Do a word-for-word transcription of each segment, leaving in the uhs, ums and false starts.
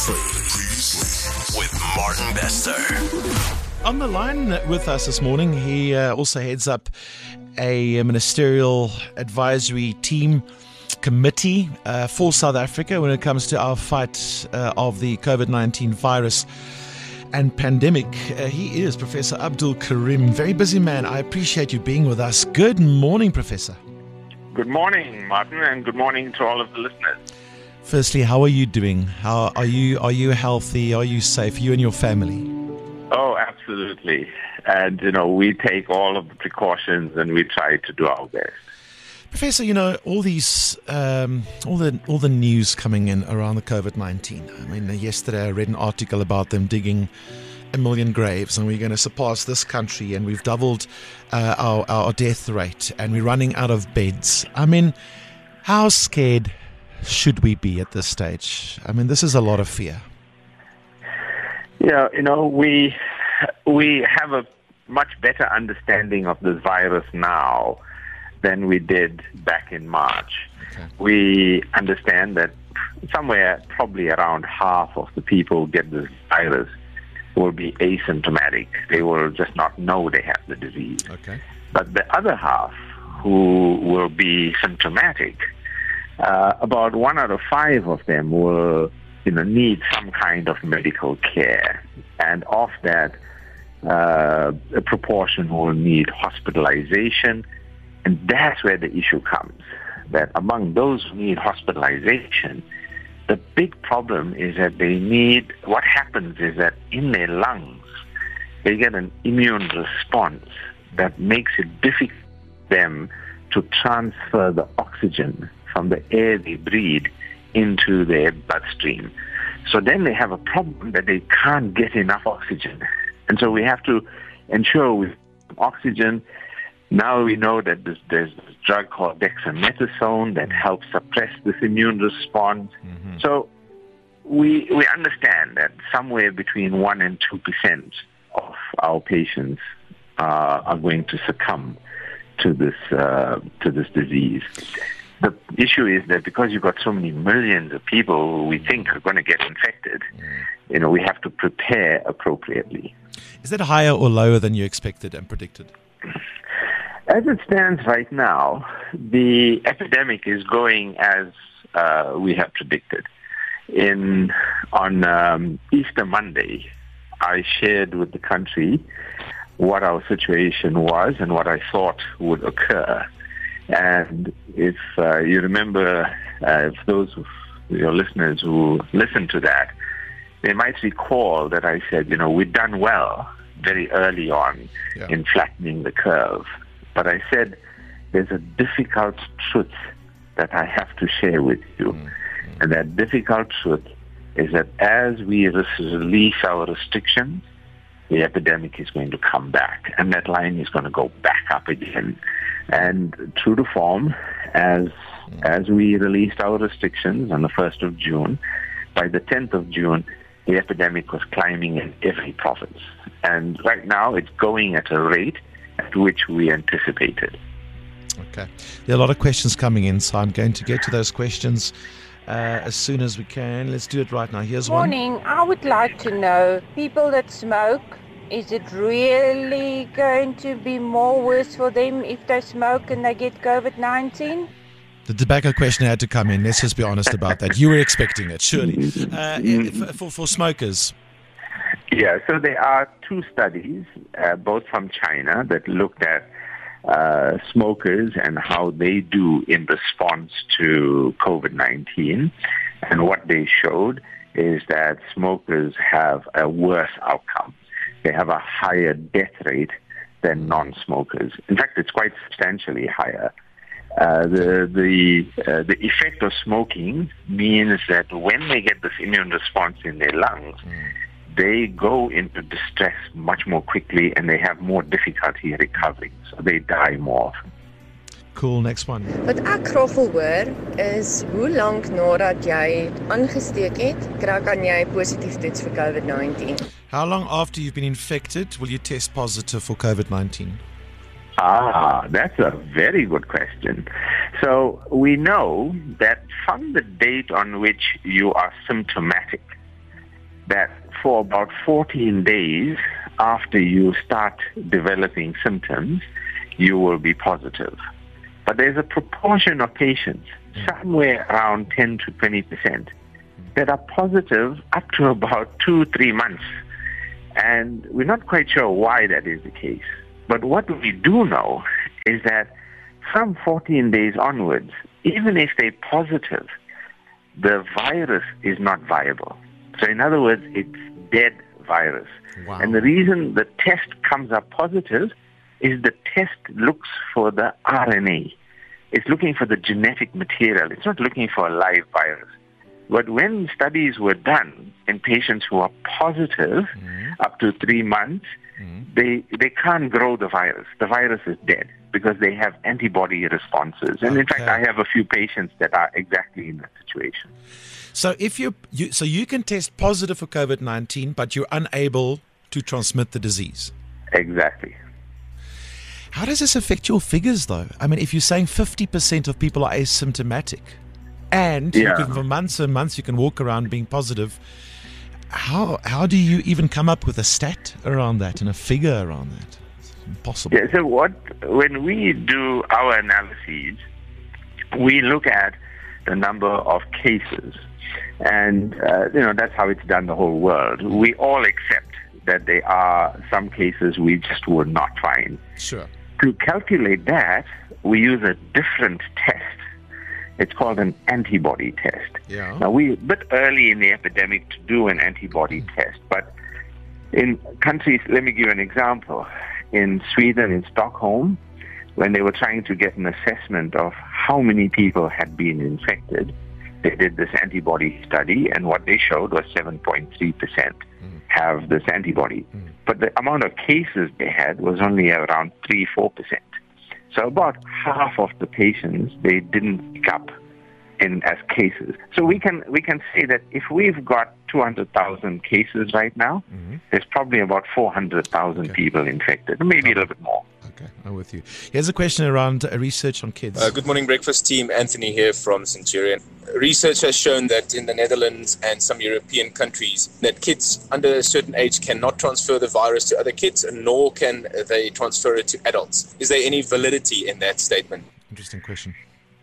Previously, previously with Martin Bester. On the line with us this morning, he uh, also heads up a ministerial advisory team committee uh, for South Africa when it comes to our fight uh, of the COVID nineteen virus and pandemic. Uh, he is Professor Abdul Karim. Very busy man. I appreciate you being with us. Good morning, Professor. Good morning, Martin, and good morning to all of the listeners. Firstly, how are you doing? How are you? Are you healthy? Are you safe? You and your family? Oh, absolutely. And, you know, we take all of the precautions and we try to do our best. Professor, you know, all these, um, all the all the news coming in around the COVID nineteen. I mean, yesterday I read an article about them digging a million graves, and we're going to surpass this country, and we've doubled uh, our our death rate, and we're running out of beds. I mean, how scared should we be at this stage? I mean, this is a lot of fear. Yeah, you know, we we have a much better understanding of this virus now than we did back in March. Okay. We understand that somewhere probably around half of the people who get this virus will be asymptomatic. They will just not know they have the disease. Okay. But the other half who will be symptomatic, uh, about one out of five of them will you know, need some kind of medical care. And of that, uh, a proportion will need hospitalization. And that's where the issue comes, that among those who need hospitalization, the big problem is that they need, what happens is that in their lungs, they get an immune response that makes it difficult for them to transfer the oxygen from the air they breathe into their bloodstream. So then they have a problem that they can't get enough oxygen. And so we have to ensure with oxygen. Now we know that there's, there's this drug called dexamethasone that helps suppress this immune response. Mm-hmm. So we we understand that somewhere between one and two percent of our patients uh, are going to succumb to this uh, to this disease. The issue is that because you've got so many millions of people who we think are going to get infected, you know, we have to prepare appropriately. Is that higher or lower than you expected and predicted? As it stands right now, the epidemic is going as uh, we have predicted. In on um, Easter Monday, I shared with the country what our situation was and what I thought would occur. And if uh, you remember, uh, if those of your listeners who listen to that, they might recall that I said, you know, we've done well very early on yeah. in flattening the curve. But I said, there's a difficult truth that I have to share with you. Mm-hmm. And that difficult truth is that as we release our restrictions, the epidemic is going to come back. And that line is going to go back up again. And true to form, as mm-hmm. as we released our restrictions on the first of June, by the tenth of June, the epidemic was climbing in every province. And right now, it's going at a rate at which we anticipated. Okay. There are a lot of questions coming in, so I'm going to get to those questions uh, as soon as we can. Let's do it right now. Here's Morning. one. Morning. I would like to know, people that smoke, is it really going to be more worse for them if they smoke and they get COVID nineteen? The tobacco question had to come in. Let's just be honest about that. You were expecting it, surely. Uh, for, for smokers. Yeah, so there are two studies, uh, both from China, that looked at uh, smokers and how they do in response to COVID nineteen. And what they showed is that smokers have a worse outcome. They have a higher death rate than non-smokers. In fact, it's quite substantially higher. Uh, the the uh, the effect of smoking means that when they get this immune response in their lungs, mm. they go into distress much more quickly and they have more difficulty recovering. So they die more often. Cool, next one. Wat ek graag wil hoor is hoe lank nadat jy aangesteek het, kry kan jy positief toets vir COVID nineteen? How long after you've been infected will you test positive for COVID nineteen? Ah, that's a very good question. So we know that from the date on which you are symptomatic, that for about fourteen days after you start developing symptoms, you will be positive. But there's a proportion of patients, somewhere around ten to twenty percent, that are positive up to about two, three months. And we're not quite sure why that is the case. But what we do know is that from fourteen days onwards, even if they're positive, the virus is not viable. So in other words, it's dead virus. Wow. And the reason the test comes up positive is the test looks for the R N A. It's looking for the genetic material. It's not looking for a live virus. But when studies were done in patients who are positive mm-hmm. up to three months, mm-hmm. they they can't grow the virus. The virus is dead because they have antibody responses. And okay. in fact, I have a few patients that are exactly in that situation. So if you, you so you can test positive for COVID nineteen, but you're unable to transmit the disease. Exactly. How does this affect your figures, though? I mean, if you're saying fifty percent of people are asymptomatic, and yeah. you can, for months and months you can walk around being positive, how how do you even come up with a stat around that and a figure around that? It's impossible. Yeah, so what when we do our analyses, we look at the number of cases. And, uh, you know, that's how it's done the whole world. We all accept that there are some cases we just would not find. Sure. To calculate that, we use a different test. It's called an antibody test. Yeah. Now, we're a bit early in the epidemic to do an antibody mm. test, but in countries, let me give you an example. In Sweden, in Stockholm, when they were trying to get an assessment of how many people had been infected, they did this antibody study, and what they showed was seven point three percent mm. have this antibody. Mm. But the amount of cases they had was only around three to four percent. So about half of the patients, they didn't pick up in as cases. So we can we can say that if we've got two hundred thousand cases right now, mm-hmm. there's probably about four hundred thousand okay. people infected, maybe a little bit more. Okay, I'm with you. Here's a question around uh, research on kids. Uh, good morning, breakfast team. Anthony here from Centurion. Research has shown that in the Netherlands and some European countries that kids under a certain age cannot transfer the virus to other kids, nor can they transfer it to adults. Is there any validity in that statement? Interesting question.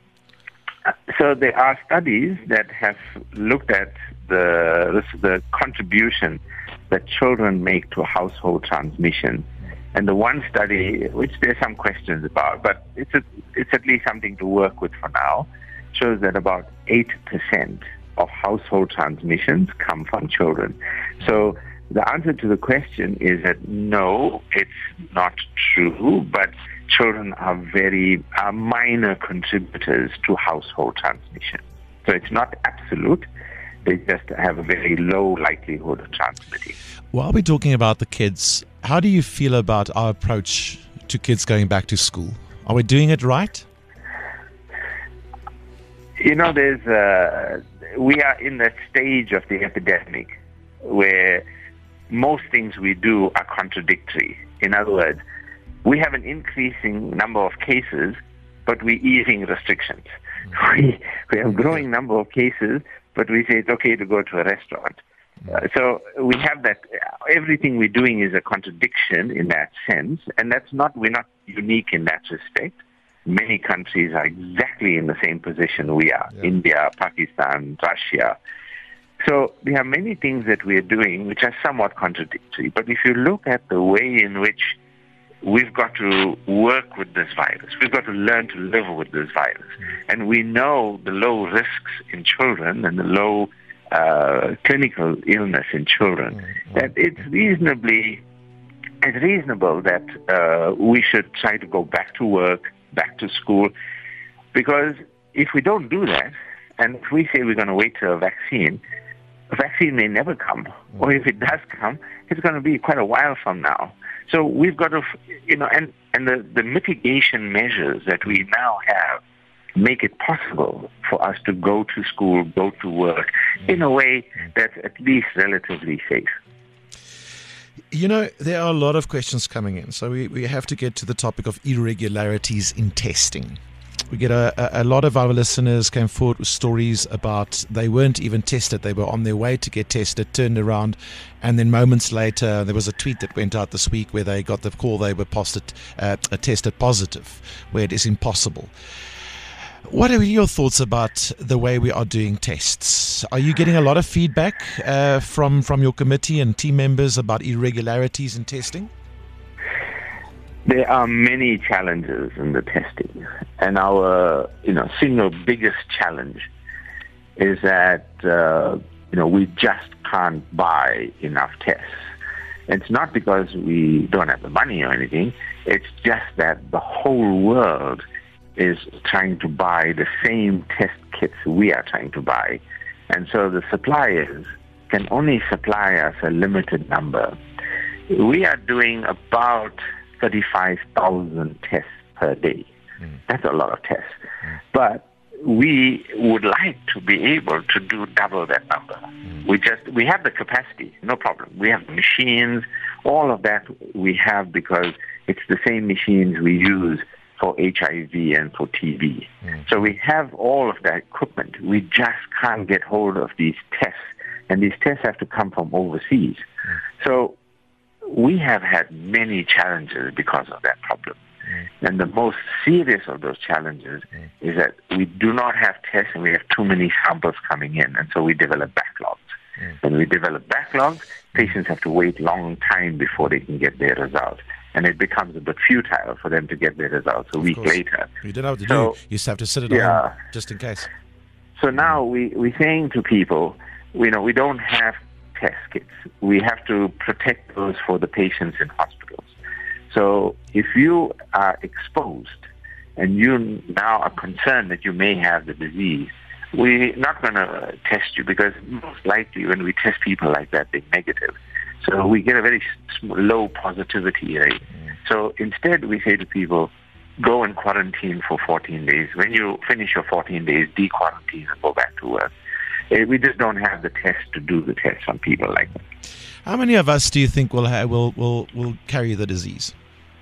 So there are studies that have looked at the the contribution that children make to household transmission. And the one study, which there's some questions about, but it's a, it's at least something to work with for now, shows that about eight percent of household transmissions come from children. So the answer to the question is that no, it's not true, but children are very are minor contributors to household transmission. So it's not absolute. They just have a very low likelihood of transmitting. While we're talking about the kids, how do you feel about our approach to kids going back to school? Are we doing it right? You know, there's uh, we are in that stage of the epidemic where most things we do are contradictory. In other words, we have an increasing number of cases, but we're easing restrictions. We we have a growing number of cases, but we say it's okay to go to a restaurant. Uh, so we have that. Everything we're doing is a contradiction in that sense, and that's not. We're not unique in that respect. Many countries are exactly in the same position we are: yeah. India, Pakistan, Russia. So there are many things that we're doing which are somewhat contradictory. But if you look at the way in which we've got to work with this virus, we've got to learn to live with this virus, and we know the low risks in children and the low Uh, clinical illness in children, mm-hmm. that it's reasonably, it's reasonable that uh, we should try to go back to work, back to school, because if we don't do that, and if we say we're going to wait till a vaccine, a vaccine may never come, mm-hmm. or if it does come, it's going to be quite a while from now. So we've got to, you know, and, and the, the mitigation measures that we now have make it possible for us to go to school, go to work in a way that's at least relatively safe. You know, there are a lot of questions coming in, so we, we have to get to the topic of irregularities in testing. We get a, a, a lot of our listeners came forward with stories about they weren't even tested. They were on their way to get tested, turned around, and then moments later, there was a tweet that went out this week where they got the call they were posted, uh, tested positive, where it is impossible. What are your thoughts about the way we are doing tests? Are you getting a lot of feedback uh, from, from your committee and team members about irregularities in testing? There are many challenges in the testing, and our you know single biggest challenge is that uh, you know we just can't buy enough tests. It's not because we don't have the money or anything. It's just that the whole world is trying to buy the same test kits we are trying to buy, and so the suppliers can only supply us a limited number. We are doing about thirty-five thousand tests per day. Mm. That's a lot of tests. Mm. But we would like to be able to do double that number. Mm. We just, we have the capacity, no problem. We have machines, all of that we have because it's the same machines we use for H I V and for T B. Mm. So we have all of that equipment. We just can't get hold of these tests, and these tests have to come from overseas. Mm. So we have had many challenges because of that problem. Mm. And the most serious of those challenges mm. is that we do not have tests and we have too many samples coming in, and so we develop backlogs. Mm. When we develop backlogs, patients have to wait a long time before they can get their results. And it becomes a bit futile for them to get their results a of week course. later. You don't know what to so, do. You just have to sit at yeah. home just in case. So now we, we're saying to people, you know, we don't have test kits. We have to protect those for the patients in hospitals. So if you are exposed and you now are concerned that you may have the disease, we're not going to test you because most likely when we test people like that, they're negative. So we get a very low positivity rate. So instead we say to people, go and quarantine for fourteen days. When you finish your fourteen days, de-quarantine and go back to work. We just don't have the test to do the test on people like that. How many of us do you think will ha- will will will carry the disease?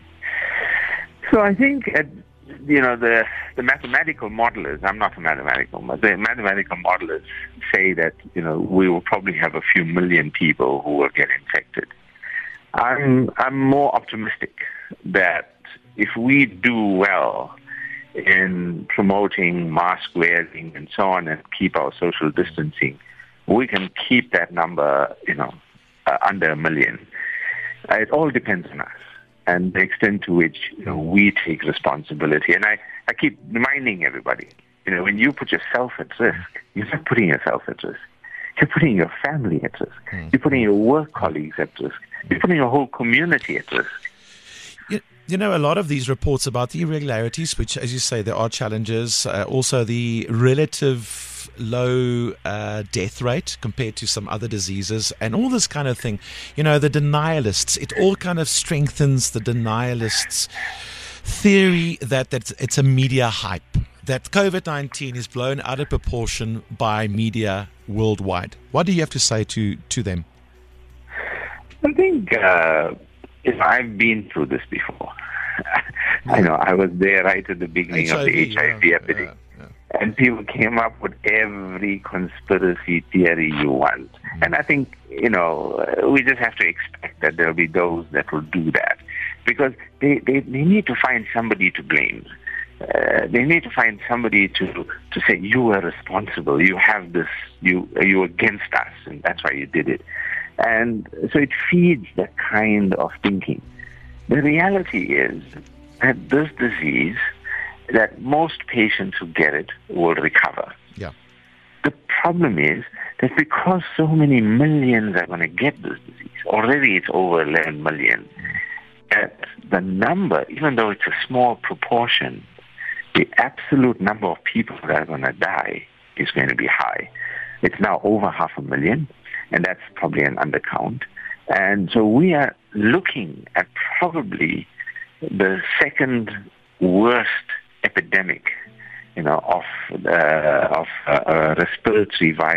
So I think, uh, you know, the the mathematical modelers, I'm not a mathematical, but the mathematical modelers say that, you know, we will probably have a few million people who will get infected. I'm I'm more optimistic that if we do well in promoting mask wearing and so on and keep our social distancing, we can keep that number, you know, uh, under a million. Uh, it all depends on us and the extent to which, you know, we take responsibility. And I, I keep reminding everybody, you know, when you put yourself at risk, you're not putting yourself at risk. You're putting your family at risk. Mm. You're putting your work colleagues at risk. You're putting your whole community at risk. You, you know, a lot of these reports about the irregularities, which, as you say, there are challenges, uh, also the relative low uh, death rate compared to some other diseases and all this kind of thing. You know, the denialists, it all kind of strengthens the denialists' theory that, that it's a media hype, that COVID nineteen is blown out of proportion by media worldwide. What do you have to say to, to them? I think uh, if I've been through this before. I know I was there right at the beginning H I V, of the H I V yeah, epidemic. Yeah, yeah. And people came up with every conspiracy theory you want. Mm. And I think, you know, we just have to expect that there'll be those that will do that. Because they, they, they need to find somebody to blame. Uh, they need to find somebody to to say, you were responsible, you have this, you you against us, and that's why you did it. And so it feeds that kind of thinking. The reality is that this disease, that most patients who get it will recover. Yeah. The problem is that because so many millions are going to get this disease, already it's over eleven million, that the number, even though it's a small proportion, the absolute number of people that are going to die is going to be high. It's now over half a million, and that's probably an undercount. And so we are looking at probably the second worst epidemic, you know, of uh, of uh, a respiratory virus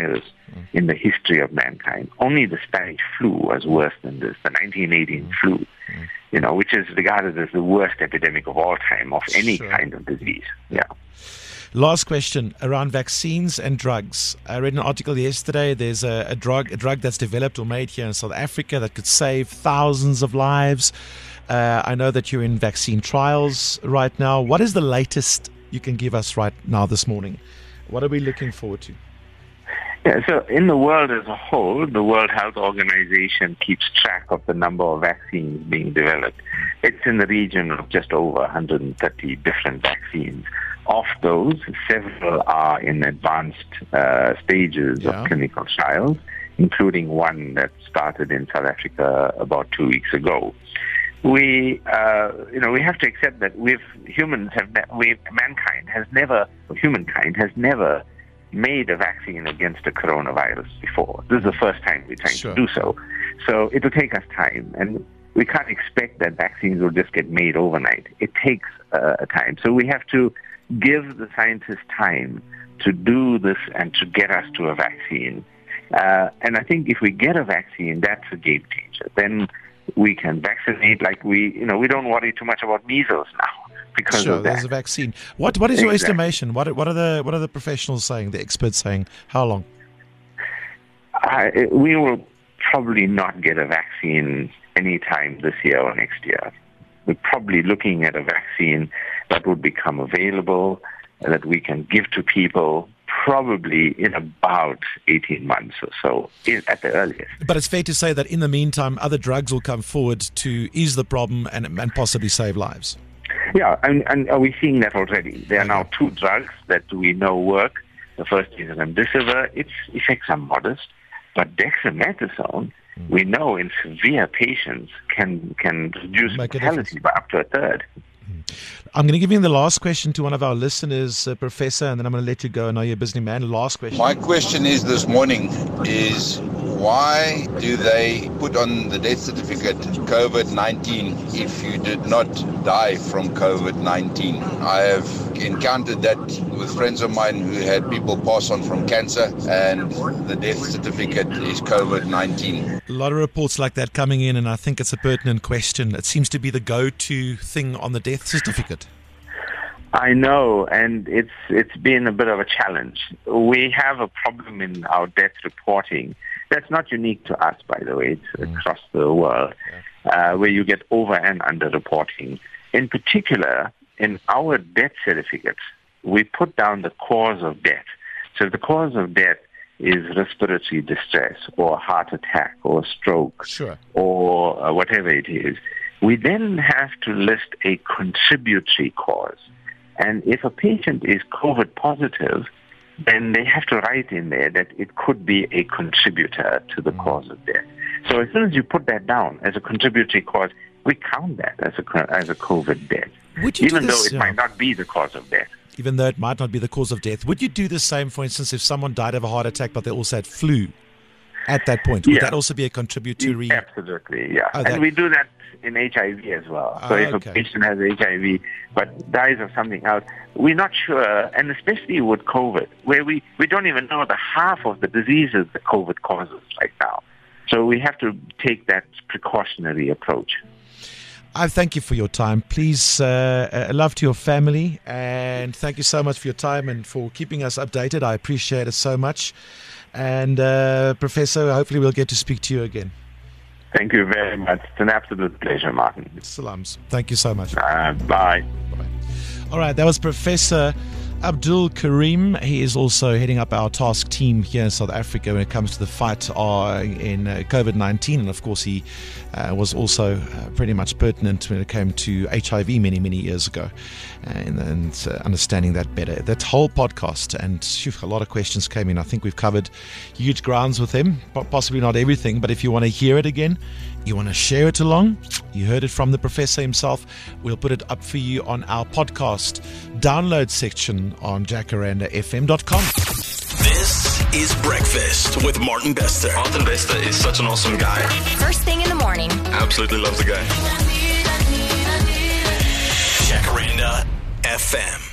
mm. in the history of mankind. Only the Spanish flu was worse than this, the nineteen eighteen mm. flu, mm. you know, which is regarded as the worst epidemic of all time of any sure. kind of disease. Yeah. Last question around vaccines and drugs. I read an article yesterday. There's a, a drug, a drug that's developed or made here in South Africa that could save thousands of lives. Uh, I know that you're in vaccine trials right now. What is the latest you can give us right now this morning? What are we looking forward to? Yeah, so in the world as a whole, the World Health Organization keeps track of the number of vaccines being developed. It's in the region of just over one hundred thirty different vaccines. Of those, several are in advanced uh, stages yeah. of clinical trials, including one that started in South Africa about two weeks ago. We, uh, you know, we have to accept that we've humans have, ne- we mankind has never, humankind has never made a vaccine against a coronavirus before. This is the first time we're trying sure. to do so. So it'll take us time, and we can't expect that vaccines will just get made overnight. It takes uh, time. So we have to give the scientists time to do this and to get us to a vaccine. Uh, and I think if we get a vaccine, that's a game changer. Then we can vaccinate like we, you know, we don't worry too much about measles now because sure, of that. There's a vaccine. What What is your exactly. estimation? What What are the What are the professionals saying? The experts saying? How long? Uh, we will probably not get a vaccine anytime this year or next year. We're probably looking at a vaccine that would become available, that we can give to people probably in about eighteen months or so at the earliest. But it's fair to say that in the meantime, other drugs will come forward to ease the problem and, and possibly save lives. Yeah, and, and are we seeing that already? There are now two drugs that we know work. The first is remdesivir. Its effects are modest, but dexamethasone, mm. we know in severe patients can can reduce mortality by up to a third. I'm going to give you the last question to one of our listeners, uh, Professor, and then I'm going to let you go. I know you're a busy man. Last question. My question is this morning is why do they put on the death certificate COVID nineteen if you did not die from COVID nineteen? I have encountered that with friends of mine who had people pass on from cancer, and the death certificate is COVID nineteen. A lot of reports like that coming in, and I think it's a pertinent question. It seems to be the go-to thing on the death certificate. I know, and it's it's been a bit of a challenge. We have a problem in our death reporting. That's not unique to us, by the way. It's mm. across the world, yeah. uh, where you get over and under reporting. In particular, in our death certificates, we put down the cause of death. So if the cause of death is respiratory distress or heart attack or stroke sure. or uh, whatever it is, we then have to list a contributory cause. And if a patient is COVID positive, then they have to write in there that it could be a contributor to the mm. cause of death. So as soon as you put that down as a contributory cause, we count that as a, as a COVID death, even this, though it yeah. might not be the cause of death. Even though it might not be the cause of death. Would you do the same, for instance, if someone died of a heart attack but they also had flu at that point? Would yeah. that also be a contributory? Absolutely, yeah. Oh, and that... we do that in H I V as well. So oh, if okay. a patient has H I V but dies of something else, we're not sure, and especially with COVID, where we, we don't even know the half of the diseases that COVID causes right now. So we have to take that precautionary approach. I thank you for your time. Please, uh, uh, love to your family, and thank you so much for your time and for keeping us updated. I appreciate it so much. And uh, Professor, hopefully we'll get to speak to you again. Thank you very much. It's an absolute pleasure, Martin. Salams. Thank you so much. Uh, bye. Bye. All right, that was Professor Abdul Karim. He is also heading up our task team here in South Africa when it comes to the fight uh, in uh, COVID nineteen. And of course, he uh, was also uh, pretty much pertinent when it came to H I V many, many years ago, and, and uh, understanding that better. That whole podcast, and phew, a lot of questions came in. I think we've covered huge grounds with him, possibly not everything, but if you want to hear it again, you want to share it along, you heard it from the professor himself, we'll put it up for you on our podcast download section on jacaranda f m dot com. This is Breakfast with Martin Bester. Martin Bester is such an awesome guy. First thing in the morning. Absolutely love the guy. Jacaranda F M.